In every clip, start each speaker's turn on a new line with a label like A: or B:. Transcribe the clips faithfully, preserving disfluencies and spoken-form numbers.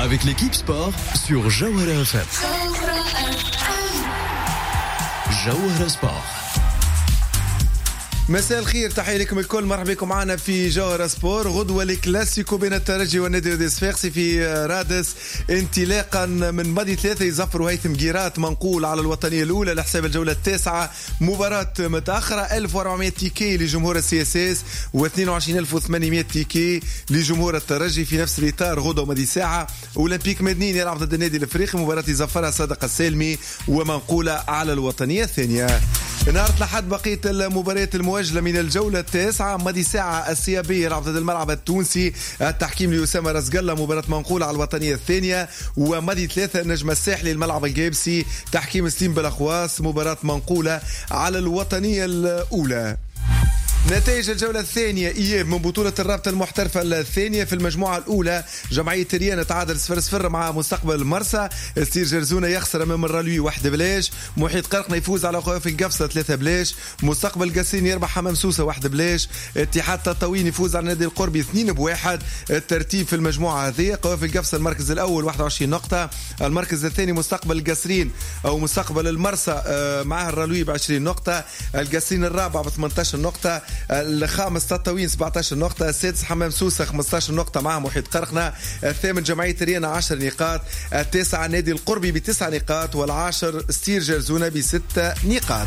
A: avec l'équipe sport sur Jawhara F M. Jawhara Sport.
B: مساء الخير، تحية لكم الكل، مرحبا بكم معنا في جوهرة سبور. غدوة الكلاسيكو بين الترجي والنادي دي صفاقسي في رادس، انطلاقا من ماضي ثلاثة يظفر هيثم جيرات منقول على الوطنية الأولى لحساب الجولة التاسعة. مباراة متأخرة، ألف وأربعمائة تيكي لجمهور السي اس اس واثنين وعشرين ألف وثمانمائة تيكي لجمهور الترجي. في نفس الإطار غدوة ماضي ساعة أولمبيك مدنين يلعب ضد النادي الأفريقي، مباراة يظفرها صادق السالمي ومنقولة على الوطنية الثانية. نهار الأحد بقية المباريات المؤجلة من الجولة التاسعة. ماضي ساعة السيابية يلعب ضد الملعب التونسي، التحكيم لأسامة رزقلة، مباراة منقولة على الوطنية الثانية. وماضي ثلاثة النجم الساحلي الملعب الجابسي، تحكيم سليم بالأخواص، مباراة منقولة على الوطنية الأولى. نتائج الجولة الثانية إياب من بطولة الرابطة المحترفة الثانية. في المجموعة الأولى جمعية ريان تعادل صفر صفر مع مستقبل المرسى، ستير جرزونة يخسر أمام الرالوي واحد بلاش، محيط قرقنة يفوز على خوف القفصة ثلاثة بلاش، مستقبل قاسين يربح حمام سوسة واحد بلاش، اتحاد تطاوين يفوز على النادي القربي اثنين بواحد. الترتيب في المجموعة هذه: خوف القفصة المركز الأول واحد وعشرين نقطة، المركز الثاني مستقبل القاسرين أو مستقبل المرسى معه الرالوي بعشرين نقطة، القاسرين الرابع بثمانية عشر نقطة، الخامس تطاوين سبعة عشر نقطة، السادس حمام سوسة خمسة عشر نقطة مع محيط قرقنة، الثامن جمعية ريانا عشر نقاط، التاسع نادي القربي بتسع نقاط، والعاشر ستير جرزونة بستة نقاط.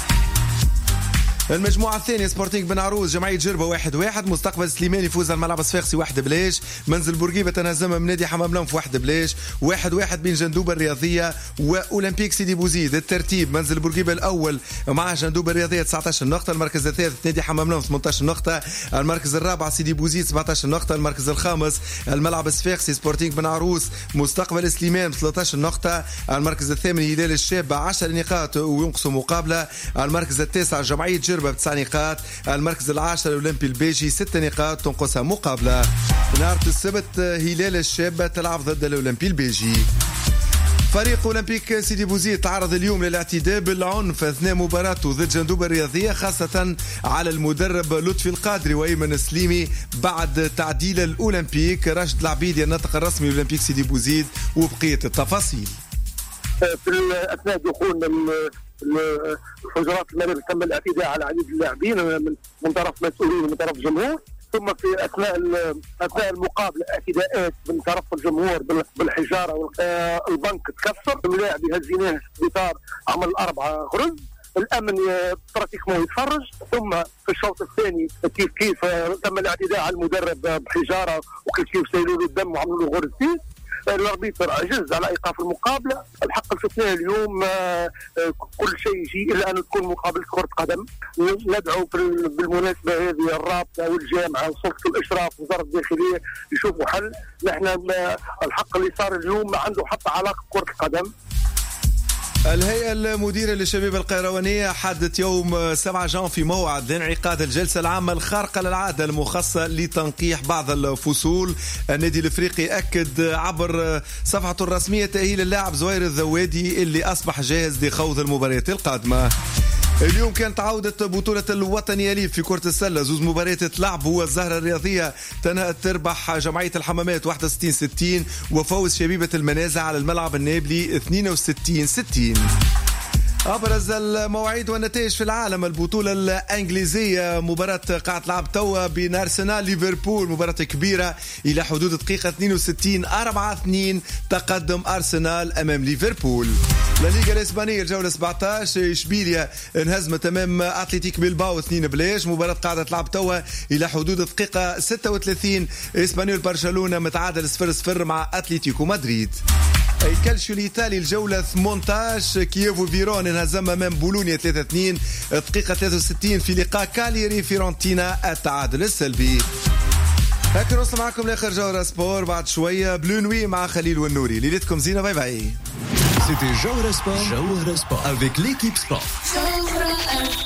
B: المجموعة الثانية سبورتينغ بن عروس جمعية جربة واحد واحد، مستقبل سليمان يفوز على الملعب الصفاقسي واحد بلاش، منزل بورقيبة تنهزم من نادي حمام لنف واحد بلاش، واحد واحد بين جندوبة الرياضية وأولمبيك سيدي بوزيد. الترتيب: منزل بورقيبة الأول مع جندوبة الرياضية تسعة عشر نقطة، المركز الثالث نادي حمام لنف ثمانية عشر نقطة، المركز الرابع سيدي بوزيد سبعة عشر نقطة، المركز الخامس الملعب الصفاقسي سبورتينغ بن عروس مستقبل سليمان ثلاثة عشر نقطة، المركز الثامن هلال الشاب عشر نقاط وينقصوا مقابلة، المركز التاسع جمعية جربة بتسع نقاط، المركز العاشر الأولمبي البيجي ست نقاط تنقصها مقابلة. نهار السبت هلال الشاب تلعب ضد الأولمبي البيجي. فريق أولمبيك سيدي بوزيد تعرض اليوم للاعتداء بالعنف أثناء مباراته ضد جندوبة الرياضية، خاصة على المدرب لطفي القادري وأيمن السليمي بعد تعديل الأولمبيك. راشد العبيدي الناطق الرسمي لأولمبيك سيدي بوزيد وبقية التفاصيل.
C: في أثناء دخولنا الحجرات الملابس تم الاعتداء على عديد اللاعبين من طرف مسؤولين ومن طرف جمهور، ثم في اثناء اثناء المقابله اعتداءات من طرف الجمهور بالحجاره، البنك تكسر، اللاعب هزيناه باطار عمل اربعه غرز، الامن براتيكمون يتفرج. ثم في الشوط الثاني كيف كيف تم الاعتداء على المدرب بحجاره، وكيف كيف سيلوا له الدم وعملوا له غرزتين. الاربيتر عجز على ايقاف المقابله. الحق شفناه اليوم كل شيء يجي الا ان تكون مقابله كره قدم. ندعو بالمناسبه هذه الرابطه والجامعه وسلطه الاشراف ووزاره الداخليه يشوفوا حل. نحن الحق اللي صار اليوم ما عنده حتى علاقه بكره القدم.
B: الهيئة المديرة للشباب القيروانية حددت يوم سبعة جان في موعد لانعقاد الجلسة العامة الخارقة للعادة المخصصة لتنقيح بعض الفصول. النادي الافريقي أكد عبر صفحته الرسمية تأهيل اللاعب زوير الذوادي اللي أصبح جاهز لخوض المباريات القادمة. اليوم كانت عودة بطولة الوطنية لي في كرة السلة، زوز مباريات تلعب. هو الزهرة الرياضية تنهت تربح جمعية الحمامات واحد وستين ستين، وفوز شبيبة المنازع على الملعب النابلي اثنين وستين ستين. أبرز المواعيد والنتائج في العالم. البطولة الإنجليزية مباراة قاعة لعب توا بين أرسنال ليفربول، مباراة كبيرة إلى حدود دقيقة اثنين وستين، أربعة اثنين تقدم أرسنال أمام ليفربول. الليغا الإسبانية الجولة سبعة عشر إشبيليا انهزمت أمام أتلتيك بيلباو اثنين بلاش، مباراة قاعدة لعب توا إلى حدود دقيقة ستة وثلاثين. إسبانيول برشلونة متعادل صفر صفر مع أتلتيكو مدريد. الكالشيو الإيطالي الجولة ثمانية عشر كييفو فيرون انهزم أمام بولونيا ثلاثة اثنين، دقيقة ثلاثة وستين في لقاء كاليري فيرونتينا التعادل السلبي. هكذا وصل معكم لآخر جوهرة سبور، بعد شوية بلو نوي مع خليل والنوري. ليلتكم زينة، باي باي.
A: C'était Jawhara Sport, Jawhara Sport avec l'équipe sport.